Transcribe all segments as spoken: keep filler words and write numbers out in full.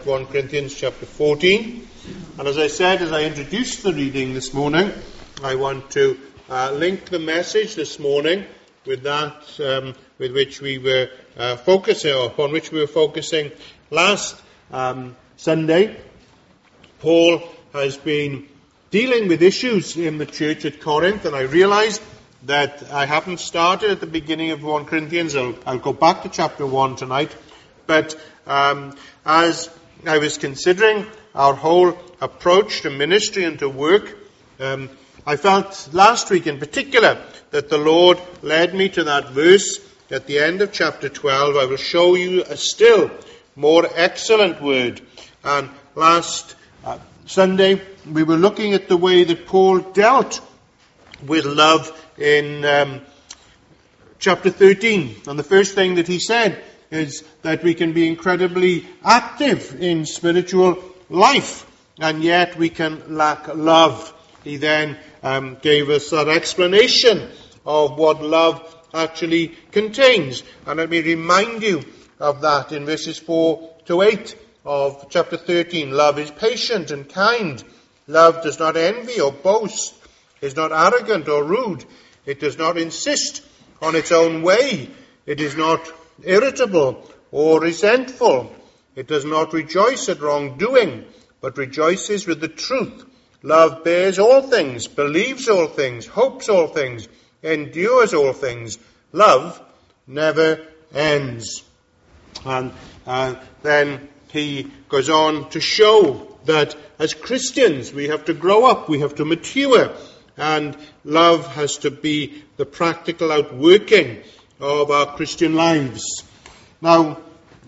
First Corinthians chapter fourteen. And as I said, as I introduced the reading this morning, I want to uh, link the message this morning with that um, with which we were uh, focusing, or upon which we were focusing last um, Sunday. Paul has been dealing with issues in the church at Corinth, and I realized that I haven't started at the beginning of First Corinthians. I'll, I'll go back to chapter one tonight. But um, as I was considering our whole approach to ministry and to work, um, I felt last week in particular that the Lord led me to that verse at the end of chapter twelve. I will show you a still more excellent word. And last uh, Sunday we were looking at the way that Paul dealt with love in um, chapter thirteen. And the first thing that he said is that we can be incredibly active in spiritual life, and yet we can lack love. He then um, gave us that explanation of what love actually contains. And let me remind you of that in verses four to eight of chapter thirteen. Love is patient and kind. Love does not envy or boast, is not arrogant or rude. It does not insist on its own way. It is not irritable or resentful. It does not rejoice at wrongdoing, but rejoices with the truth. Love bears all things, believes all things, hopes all things, endures all things. Love never ends. And uh, then he goes on to show that as Christians we have to grow up, we have to mature, and love has to be the practical outworking of our Christian lives. Now,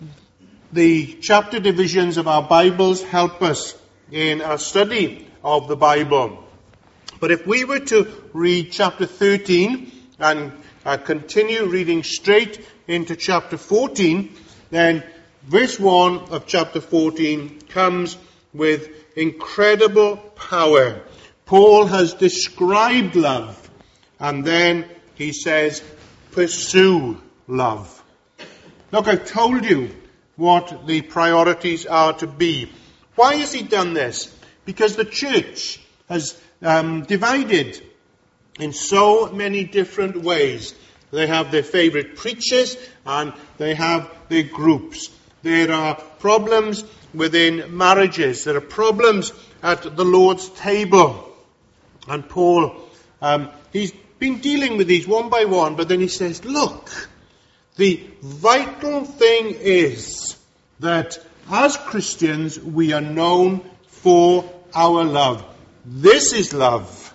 the chapter divisions of our Bibles help us in our study of the Bible. But if we were to read chapter thirteen and uh, continue reading straight into chapter fourteen, then verse one of chapter fourteen comes with incredible power. Paul has described love, and then he says, pursue love. Look, I've told you what the priorities are to be. Why has he done this? Because the church has um, divided in so many different ways. They have their favourite preachers and they have their groups. There are problems within marriages. There are problems at the Lord's table. And Paul, um, he's been dealing with these one by one, but then he says, look, the vital thing is that as Christians we are known for our love. This is love.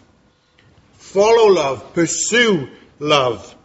Follow love. Pursue love.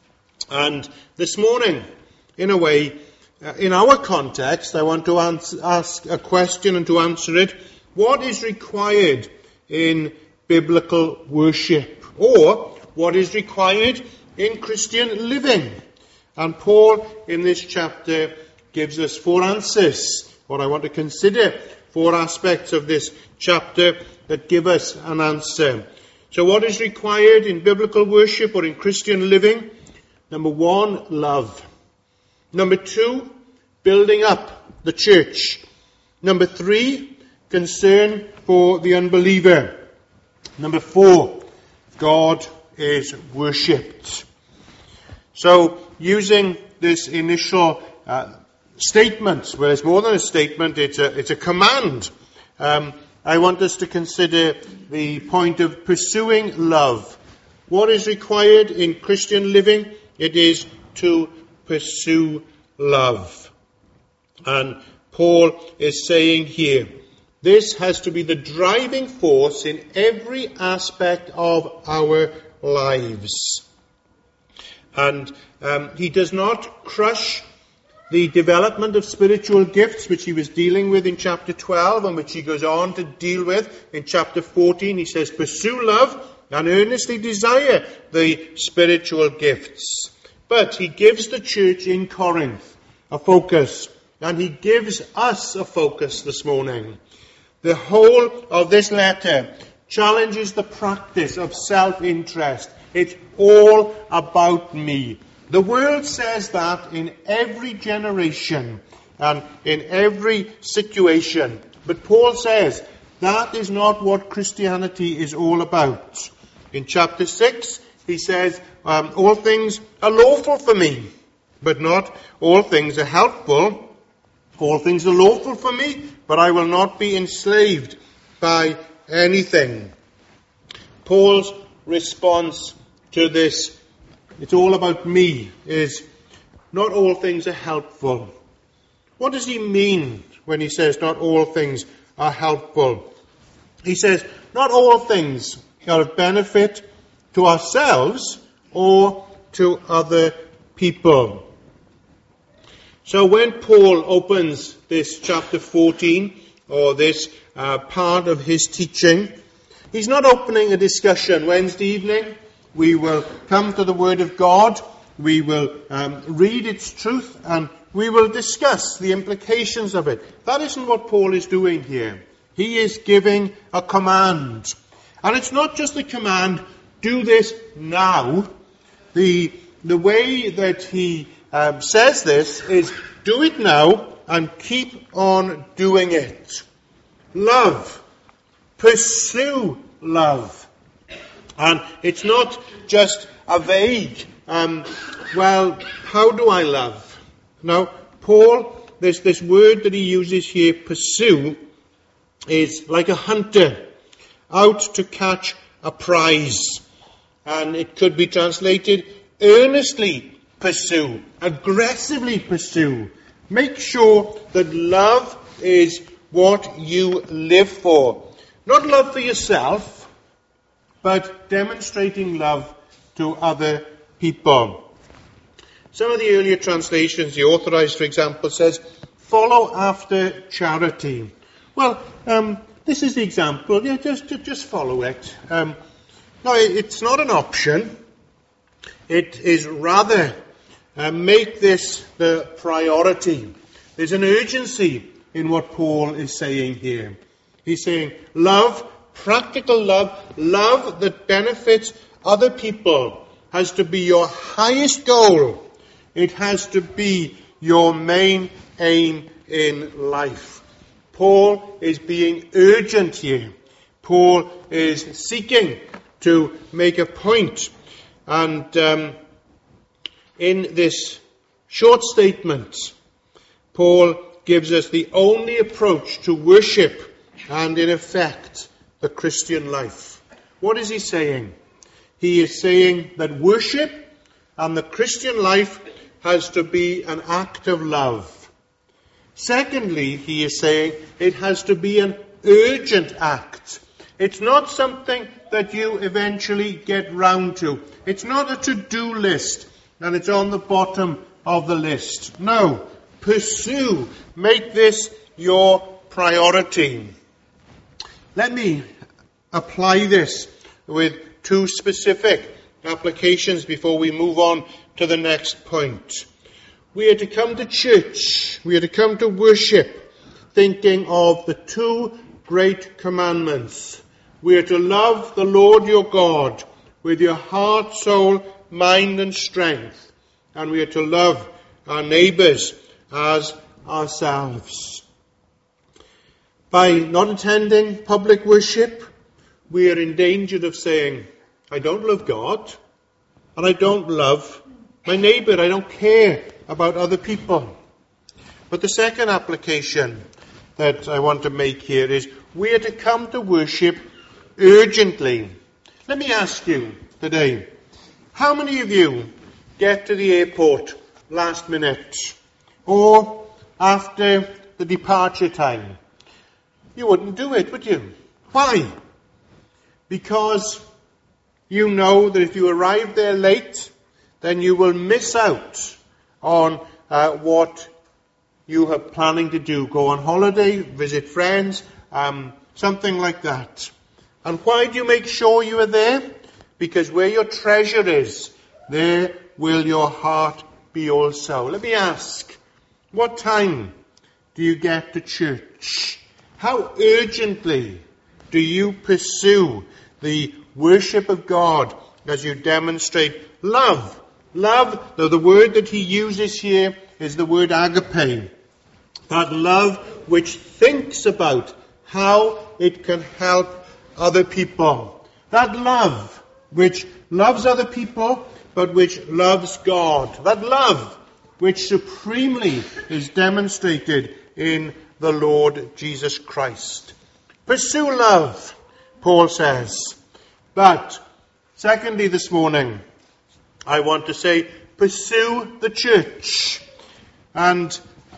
And this morning, in a way, uh, in our context, I want to answer, ask a question and to answer it. What is required in biblical worship? Or what is required in Christian living? And Paul, in this chapter, gives us four answers. What I want to consider, four aspects of this chapter that give us an answer. So what is required in biblical worship or in Christian living? Number one, love. Number two, building up the church. Number three, concern for the unbeliever. Number four, God is worshipped. So, using this initial uh, statement, well, it's more than a statement, it's a, it's a command. Um, I want us to consider the point of pursuing love. What is required in Christian living? It is to pursue love. And Paul is saying here, this has to be the driving force in every aspect of our lives. And um, he does not crush the development of spiritual gifts, which he was dealing with in chapter twelve, and which he goes on to deal with in chapter fourteen. He says, pursue love and earnestly desire the spiritual gifts. But he gives the church in Corinth a focus, and he gives us a focus this morning. The whole of this letter challenges the practice of self-interest. It's all about me. The world says that in every generation. and in every situation. But Paul says that is not what Christianity is all about. In chapter six, he says, um, all things are lawful for me, but not all things are helpful. All things are lawful for me, but I will not be enslaved by anything. Paul's response to this, it's all about me, is not all things are helpful. What does he mean when he says not all things are helpful? He says not all things are of benefit to ourselves or to other people. So when Paul opens this chapter fourteen, or this uh, part of his teaching, he's not opening a discussion. Wednesday evening, we will come to the Word of God, we will um, read its truth, and we will discuss the implications of it. That isn't what Paul is doing here. He is giving a command. And it's not just a command, do this now. The, the way that he um, says this is, do it now and keep on doing it. Love. Pursue love. And it's not just a vague, um, well, how do I love? Now, Paul, this, this word that he uses here, pursue, is like a hunter out to catch a prize. And it could be translated, earnestly pursue, aggressively pursue. Make sure that love is what you live for. Not love for yourself, but demonstrating love to other people. Some of the earlier translations, the Authorized, for example, says, follow after charity. Well, um, this is the example. Yeah, just, just follow it. Um, no, it's not an option. It is rather, uh, make this the priority. There's an urgency in what Paul is saying here. He's saying, love, practical love, love that benefits other people has to be your highest goal. It has to be your main aim in life. Paul is being urgent here. Paul is seeking to make a point. And um, in this short statement, Paul gives us the only approach to worship and, in effect, the Christian life. What is he saying? He is saying that worship and the Christian life has to be an act of love. Secondly, he is saying it has to be an urgent act. It's not something that you eventually get round to. It's not a to-do list and it's on the bottom of the list. No, pursue. Make this your priority. Let me apply this with two specific applications before we move on to the next point. We are to come to church, we are to come to worship, thinking of the two great commandments. We are to love the Lord your God with your heart, soul, mind and strength. And we are to love our neighbours as ourselves. By not attending public worship, we are in danger of saying, I don't love God, and I don't love my neighbour, I don't care about other people. But the second application that I want to make here is, we are to come to worship urgently. Let me ask you today, how many of you get to the airport last minute or after the departure time? You wouldn't do it, would you? Why? Because you know that if you arrive there late, then you will miss out on uh, what you are planning to do. Go on holiday, visit friends, um, something like that. And why do you make sure you are there? Because where your treasure is, there will your heart be also. Let me ask, what time do you get to church? How urgently do you pursue the worship of God as you demonstrate love? Love, though the word that he uses here is the word agape. That love which thinks about how it can help other people. That love which loves other people, but which loves God. That love which supremely is demonstrated in the Lord Jesus Christ. Pursue love, Paul says. But, secondly this morning, I want to say, pursue the church. And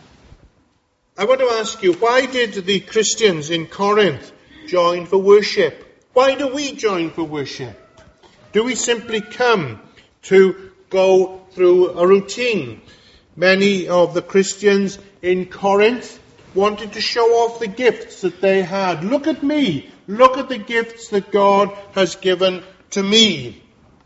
I want to ask you, why did the Christians in Corinth join for worship? Why do we join for worship? Do we simply come to go through a routine? Many of the Christians in Corinth wanted to show off the gifts that they had. Look at me. Look at the gifts that God has given to me.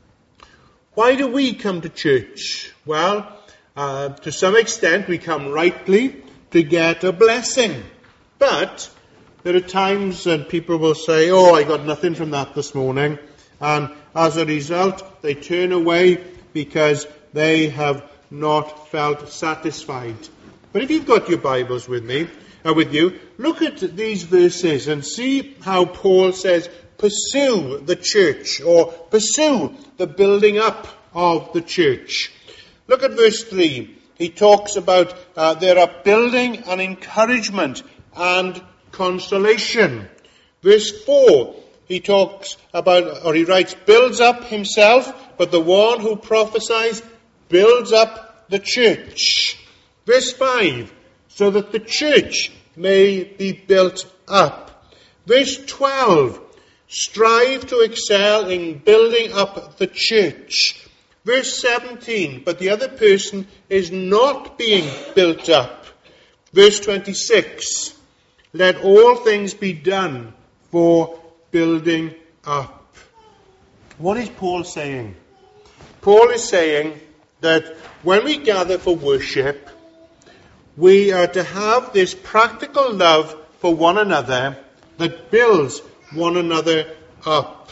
Why do we come to church? Well, uh, to some extent we come rightly to get a blessing. But there are times when people will say, oh, I got nothing from that this morning. And as a result, they turn away because they have not felt satisfied. But if you've got your Bibles with me, uh, with you, look at these verses and see how Paul says, pursue the church, or pursue the building up of the church. Look at verse three. He talks about uh, there are building and encouragement and consolation. Verse four, he talks about, or he writes, builds up himself, but the one who prophesies builds up the church. Verse five, so that the church may be built up. Verse twelve, strive to excel in building up the church. Verse seventeen, but the other person is not being built up. Verse twenty-six, let all things be done for building up. What is Paul saying? Paul is saying that when we gather for worship, we are to have this practical love for one another that builds one another up.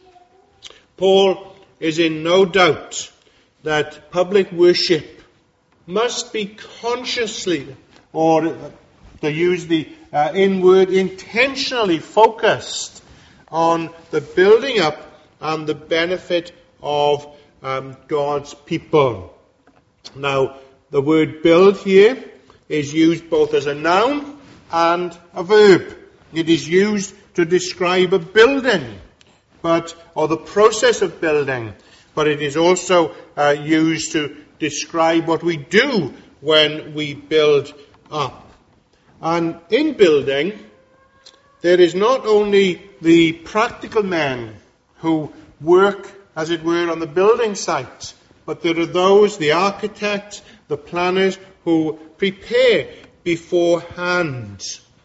Paul is in no doubt that public worship must be consciously, or to use the uh, in-word, intentionally focused on the building up and the benefit of um, God's people. Now, the word build here is used both as a noun and a verb. It is used to describe a building, but or the process of building, but it is also uh, used to describe what we do when we build up. And in building, there is not only the practical men who work, as it were, on the building site, but there are those, the architects, the planners, who prepare beforehand.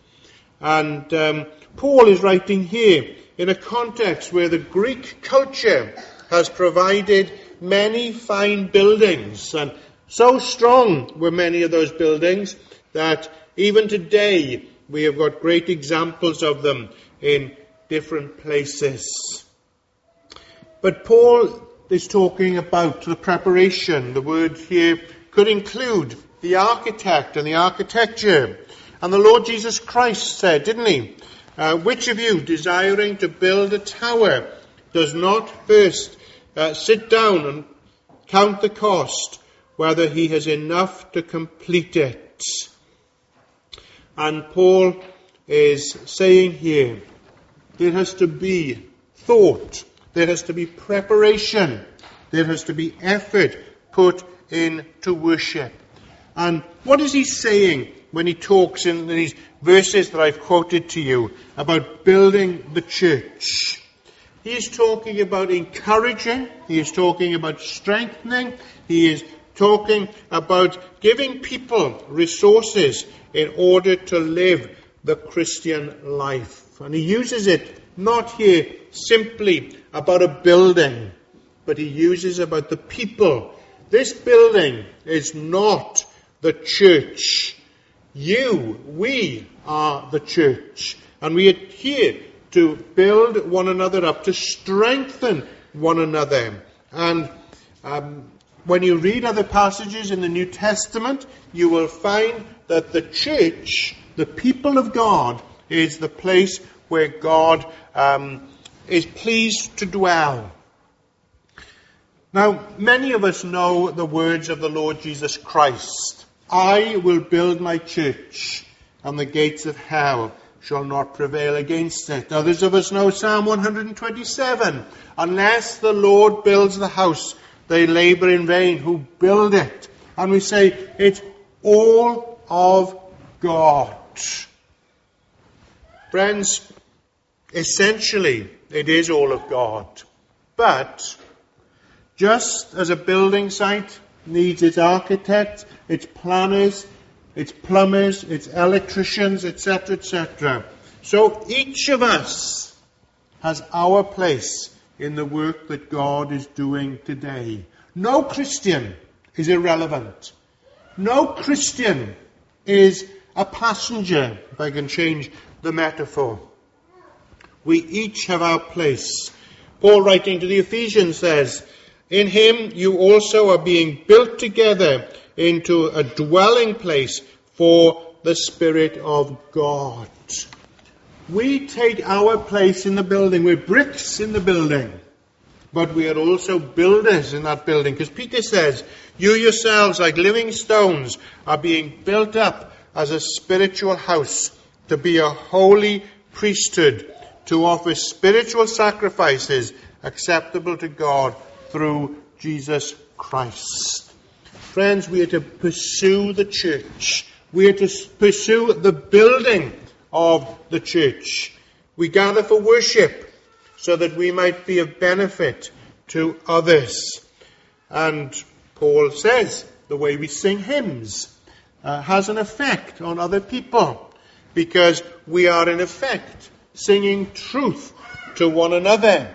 And um, Paul is writing here in a context where the Greek culture has provided many fine buildings, and so strong were many of those buildings that even today we have got great examples of them in different places. But Paul is talking about the preparation. The word here could include the architect and the architecture. And the Lord Jesus Christ said, didn't he? Uh, which of you, desiring to build a tower, does not first uh, sit down and count the cost, whether he has enough to complete it? And Paul is saying here, there has to be thought, there has to be preparation, there has to be effort put into worship. And what is he saying when he talks in these verses that I've quoted to you about building the church? He is talking about encouraging, he is talking about strengthening, he is talking about giving people resources in order to live the Christian life. And he uses it not here simply about a building, but he uses about the people. This building is not the church. You, we are the church. And we are here to build one another up, to strengthen one another. And um, when you read other passages in the New Testament, you will find that the church, the people of God, is the place where God um, is pleased to dwell. Now, many of us know the words of the Lord Jesus Christ. I will build my church, and the gates of hell shall not prevail against it. Others of us know Psalm one hundred twenty-seven. Unless the Lord builds the house, they labor in vain who build it. And we say, it's all of God. Friends, essentially, it is all of God. But just as a building site needs its architect, its planners, its plumbers, its electricians, et cetera, et cetera, so each of us has our place in the work that God is doing today. No Christian is irrelevant. No Christian is a passenger, if I can change the metaphor. We each have our place. Paul, writing to the Ephesians, says, in him you also are being built together into a dwelling place for the Spirit of God. We take our place in the building. We're bricks in the building. But we are also builders in that building. Because Peter says, you yourselves, like living stones, are being built up as a spiritual house to be a holy priesthood, to offer spiritual sacrifices acceptable to God through Jesus Christ. Friends, we are to pursue the church. We are to pursue the building of the church. We gather for worship so that we might be of benefit to others. And Paul says the way we sing hymns uh, has an effect on other people, because we are in effect singing truth to one another.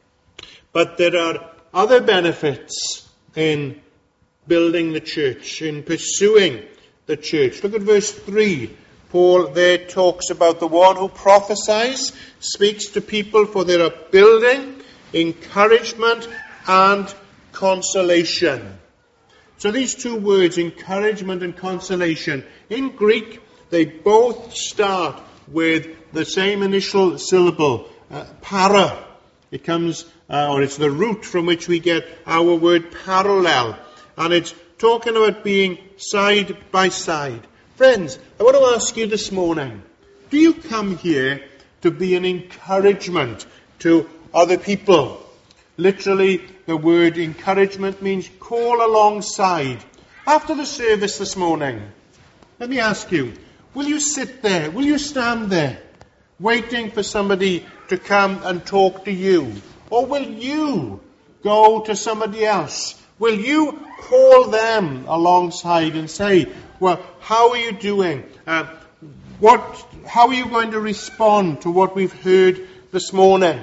But there are other benefits in building the church, in pursuing the church. Look at verse three. Paul there talks about the one who prophesies, speaks to people for their building, encouragement, and consolation. So these two words, encouragement and consolation, in Greek, they both start with the same initial syllable, uh, para. It comes, uh, or it's the root from which we get our word parallel. And it's talking about being side by side. Friends, I want to ask you this morning, do you come here to be an encouragement to other people? Literally, the word encouragement means call alongside. After the service this morning, let me ask you, will you sit there, will you stand there, waiting for somebody to come and talk to you? Or will you go to somebody else? Will you call them alongside and say, well, how are you doing? Uh, what? How are you going to respond to what we've heard this morning?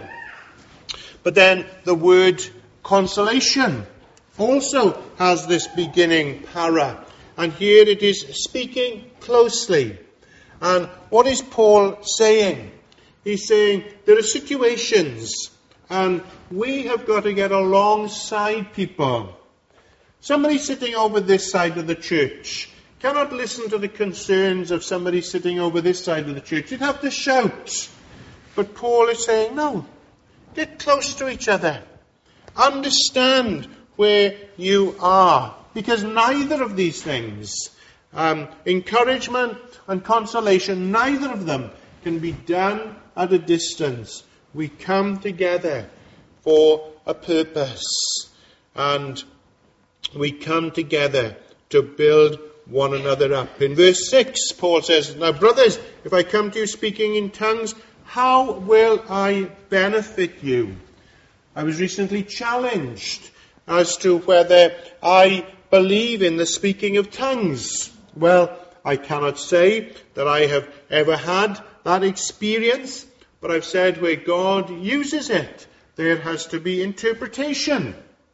But then the word consolation also has this beginning para. And here it is speaking closely. And what is Paul saying? He's saying there are situations, and we have got to get alongside people. Somebody sitting over this side of the church cannot listen to the concerns of somebody sitting over this side of the church. You'd have to shout. But Paul is saying, no, get close to each other. Understand where you are. Because neither of these things, um, encouragement and consolation, neither of them can be done at a distance. We come together for a purpose. And we come together to build one another up. In verse six, Paul says, now brothers, if I come to you speaking in tongues, how will I benefit you? I was recently challenged as to whether I believe in the speaking of tongues. Well, I cannot say that I have ever had that experience, but I've said where God uses it, there has to be interpretation.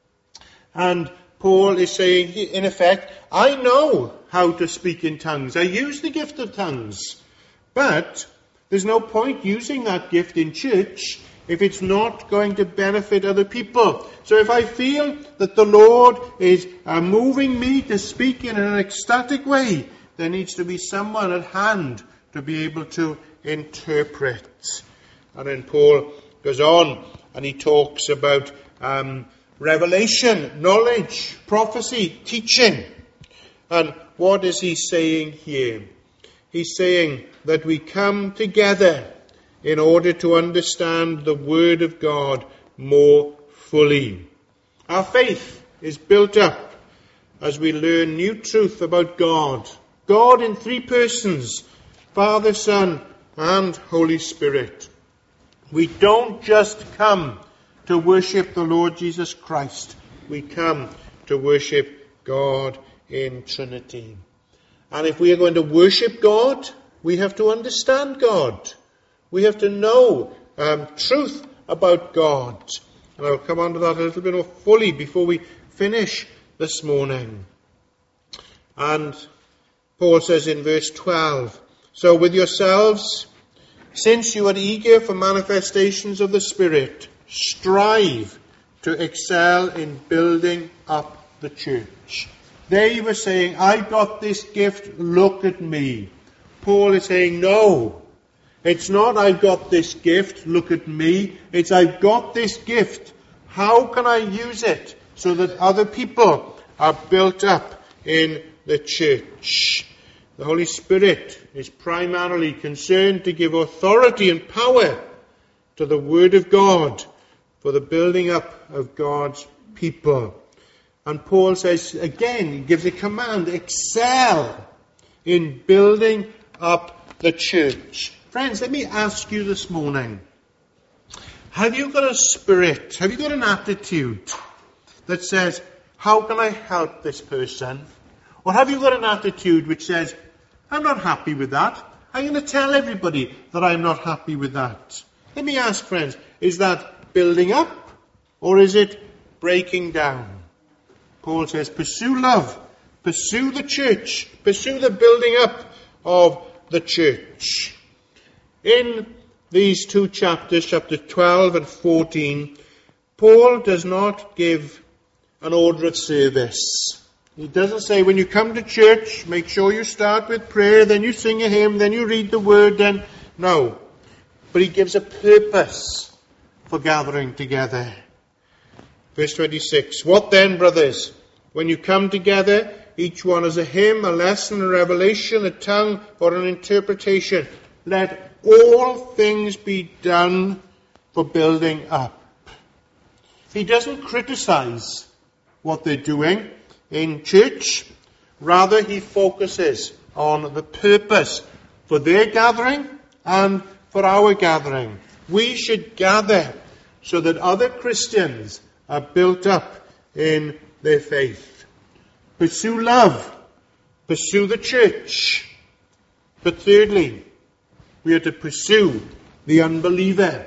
And Paul is saying, in effect, I know how to speak in tongues. I use the gift of tongues. But there's no point using that gift in church if it's not going to benefit other people. So if I feel that the Lord is uh, moving me to speak in an ecstatic way, there needs to be someone at hand to be able to interpret. And then Paul goes on and he talks about um, revelation, knowledge, prophecy, teaching. And what is he saying here? He's saying that we come together in order to understand the Word of God more fully. Our faith is built up as we learn new truth about God. God in three persons, Father, Son, and Holy Spirit. We don't just come to worship the Lord Jesus Christ. We come to worship God in Trinity. And if we are going to worship God, we have to understand God. We have to know um, truth about God. And I'll come on to that a little bit more fully before we finish this morning. And Paul says in verse twelve, so with yourselves, since you are eager for manifestations of the Spirit, strive to excel in building up the church. There you were saying, I got this gift, look at me. Paul is saying, no. It's not, I've got this gift, look at me. It's, I've got this gift. How can I use it so that other people are built up in the church? The Holy Spirit is primarily concerned to give authority and power to the Word of God for the building up of God's people. And Paul says, again, he gives a command, excel in building up the church. Friends, let me ask you this morning, have you got a spirit, have you got an attitude that says, how can I help this person? Or have you got an attitude which says, I'm not happy with that. I'm going to tell everybody that I'm not happy with that. Let me ask, friends, is that building up or is it breaking down? Paul says, pursue love, pursue the church, pursue the building up of the church. In these two chapters, chapter twelve and fourteen, Paul does not give an order of service. He doesn't say, when you come to church, make sure you start with prayer, then you sing a hymn, then you read the word, then... No. But he gives a purpose for gathering together. Verse twenty-six, what then, brothers? When you come together, each one has a hymn, a lesson, a revelation, a tongue, or an interpretation. Let all things be done for building up. He doesn't criticize what they're doing in church. Rather, he focuses on the purpose for their gathering and for our gathering. We should gather so that other Christians are built up in their faith. Pursue love. Pursue the church. But thirdly, we are to pursue the unbeliever.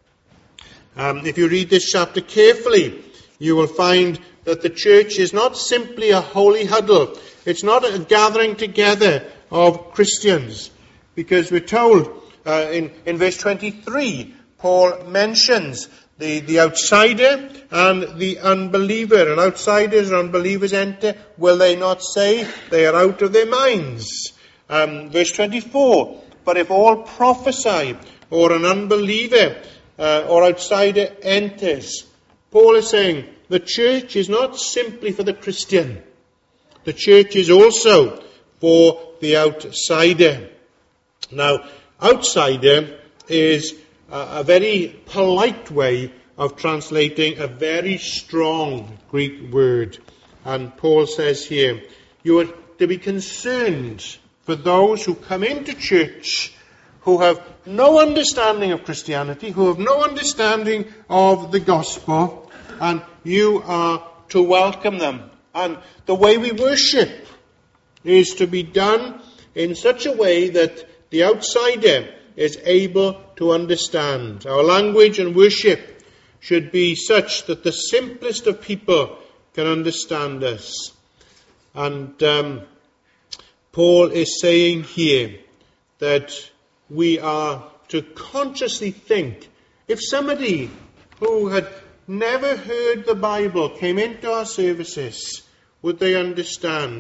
Um, if you read this chapter carefully, you will find that the church is not simply a holy huddle. It's not a gathering together of Christians. Because we're told uh, in, in verse twenty-three, Paul mentions the, the outsider and the unbeliever. And outsiders and unbelievers enter, will they not say they are out of their minds? Um, verse twenty-four, but if all prophesy, or an unbeliever uh, or outsider enters, Paul is saying the church is not simply for the Christian. The church is also for the outsider. Now, outsider is a, a very polite way of translating a very strong Greek word. And Paul says here, you are to be concerned for those who come into church who have no understanding of Christianity, who have no understanding of the gospel, and you are to welcome them. And the way we worship is to be done in such a way that the outsider is able to understand. Our language and worship should be such that the simplest of people can understand us. And um, Paul is saying here that we are to consciously think, if somebody who had never heard the Bible came into our services, would they understand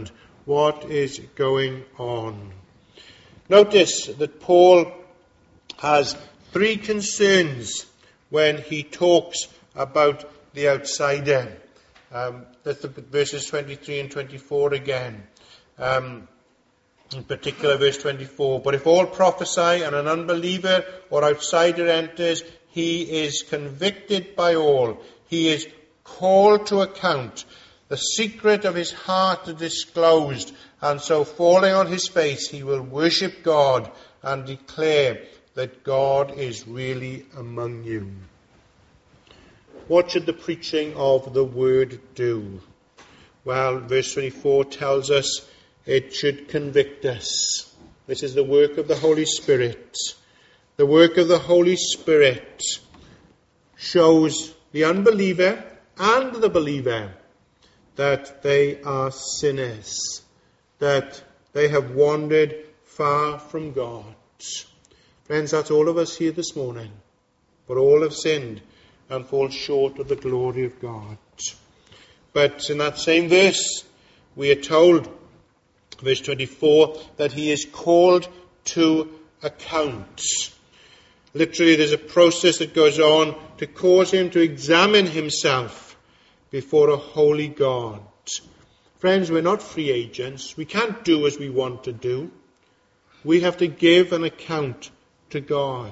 what is going on. Notice that Paul has three concerns when he talks about the outsider. Um, let's look at verses twenty-three and twenty-four again. Um, in particular, verse twenty-four. But if all prophesy and an unbeliever or outsider enters, he is convicted by all. He is called to account. The secret of his heart is disclosed, and so falling on his face, he will worship God and declare that God is really among you. What should the preaching of the word do? Well, verse twenty-four tells us it should convict us. This is the work of the Holy Spirit. The work of the Holy Spirit shows the unbeliever and the believer that they are sinners, that they have wandered far from God. Friends, that's all of us here this morning. For all have sinned and fall short of the glory of God. But in that same verse, we are told, verse twenty-four, that he is called to account. Literally, there's a process that goes on to cause him to examine himself before a holy God. Friends, we're not free agents. We can't do as we want to do. We have to give an account to God.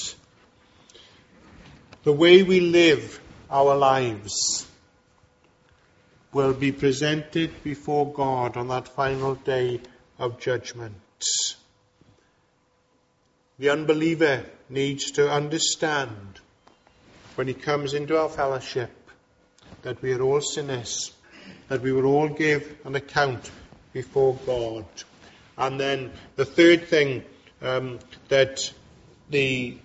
The way we live our lives will be presented before God on that final day of judgment. The unbeliever needs to understand when he comes into our fellowship that we are all sinners, that we will all give an account before God. And then the third thing um, that the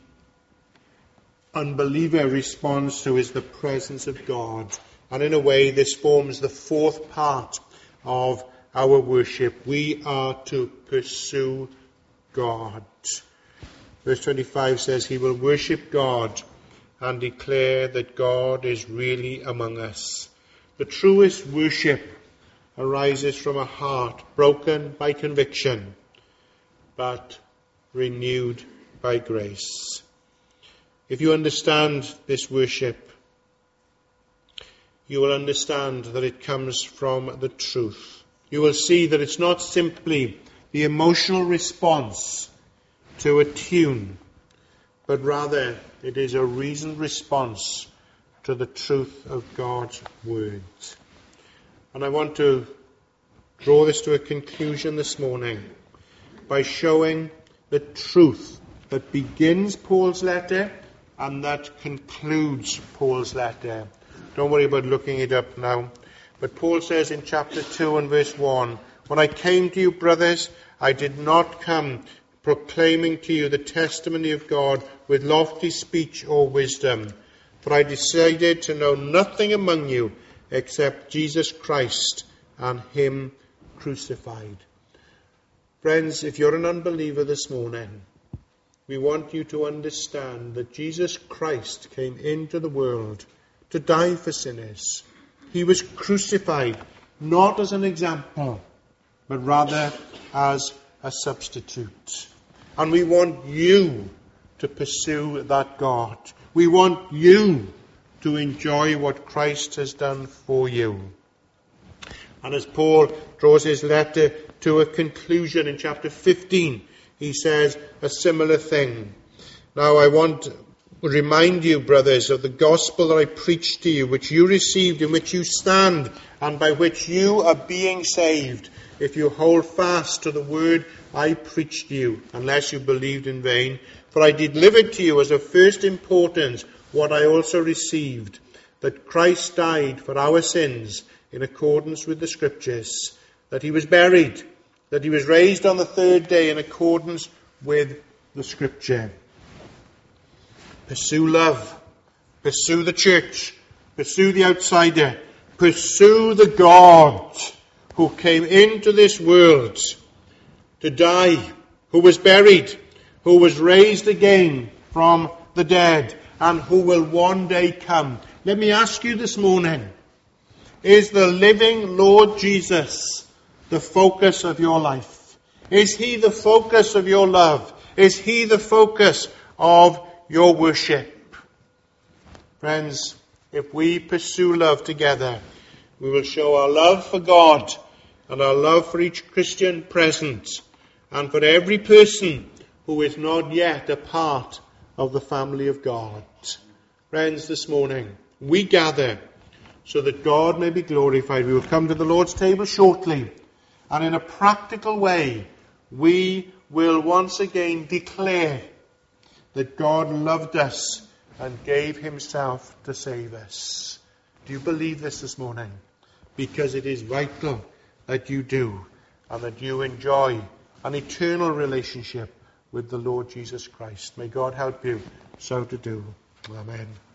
unbeliever responds to is the presence of God. And in a way, this forms the fourth part of our worship. We are to pursue God. Verse twenty-five says, he will worship God and declare that God is really among us. The truest worship arises from a heart broken by conviction, but renewed by grace. If you understand this worship, you will understand that it comes from the truth. You will see that it's not simply the emotional response to a tune, but rather it is a reasoned response to the truth of God's word. And I want to draw this to a conclusion this morning by showing the truth that begins Paul's letter and that concludes Paul's letter. Don't worry about looking it up now. But Paul says in chapter two and verse one, when I came to you, brothers, I did not come proclaiming to you the testimony of God with lofty speech or wisdom, for I decided to know nothing among you except Jesus Christ and him crucified. Friends, if you're an unbeliever this morning, we want you to understand that Jesus Christ came into the world to die for sinners. He was crucified not as an example, but rather as a substitute. And we want you to pursue that God. We want you to enjoy what Christ has done for you. And as Paul draws his letter to a conclusion in chapter fifteen, he says a similar thing. Now I want to remind you, brothers, of the gospel that I preached to you, which you received, in which you stand, and by which you are being saved, if you hold fast to the word I preached to you, unless you believed in vain. For I delivered to you as of first importance what I also received, that Christ died for our sins in accordance with the Scriptures, that he was buried, that he was raised on the third day in accordance with the Scripture. Pursue love. Pursue the church. Pursue the outsider. Pursue the God who came into this world to die, who was buried, who was raised again from the dead, and who will one day come. Let me ask you this morning, is the living Lord Jesus the focus of your life? Is He the focus of your love? Is He the focus of your worship? Friends, if we pursue love together, we will show our love for God and our love for each Christian present and for every person who is not yet a part of the family of God. Friends, this morning we gather so that God may be glorified. We will come to the Lord's table shortly, and in a practical way we will once again declare that God loved us and gave Himself to save us. Do you believe this this morning? Because it is vital that you do, and that you enjoy an eternal relationship with the Lord Jesus Christ. May God help you so to do. Amen.